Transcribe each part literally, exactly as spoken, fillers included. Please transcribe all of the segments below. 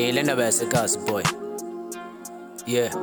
Yeah, le ndaba yasekhasi boy. Yeah.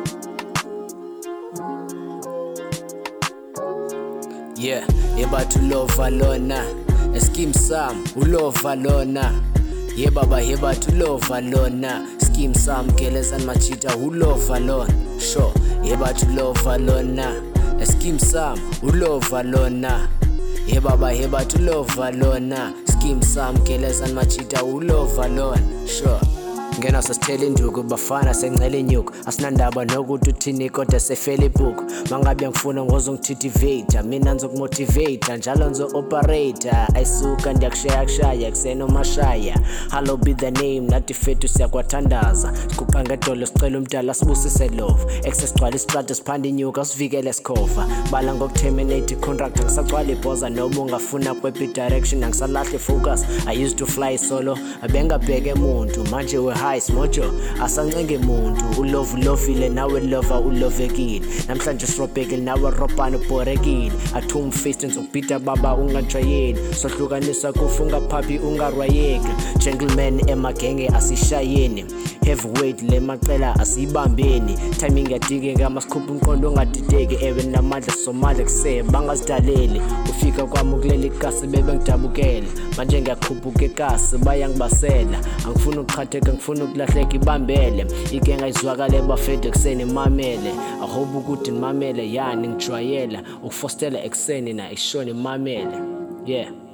Yeah, yebathi ulova lona eskim sam ulova lona. Yeah baba yebathi ulova lona skim sam gelezan machita ulova lona. Sure, yebathi ulova lona eskim sam ulova lona. Yeah baba yebathi ulova lona skim sam gelezan machita ulova lona. Sure. Ngena sasithela induku bafana sencela inyuku asinandaba nokuthi uthini kodwa sefela ibhuku mangabe ngifuna ngozongithithivate mina ngizokumotivate njalo ngizo-operator ayisuka ndiyakushaya kushaya kusenomashaya hallo be the name nathi fethu siyakwathandaza siguqa ngedolo sicela umdala sibusise love eksesigcwala isitrato siphanda inyuka sivikele sikhova bala ngokuterminate i-contract angisagcwala ibhoza noma ungafuna kwepi direction angisalahle focus I used to fly solo abengabheke muntu manje we high smojo asancenge muntu ulove lovile nawe lover ulovekile namhlanje sirobhekile nawe robhana ubhorekile athum face ngizokubhida baba ungajwayeli sohlukanisa kufunga phaphi ungarwayeki gentleman emagenge asishayeni heavyweight le macela asibambeni timing yadike ngamasikhupa umqondo ongadideki ewe namandla somandla kuse bangazidaleli ufika kwami ukuleli kasi bebe ngidabukele manje ngiyakhuphuka ekasi bayangibasela angifuna ukuqhatheka ngifuna ukulahleka ibambele igenga izwakale bafede kuseni mamele I hope ukuthi nimamele yani ngijwayela ukufostela ekseni na ishoni mamele. Yeah.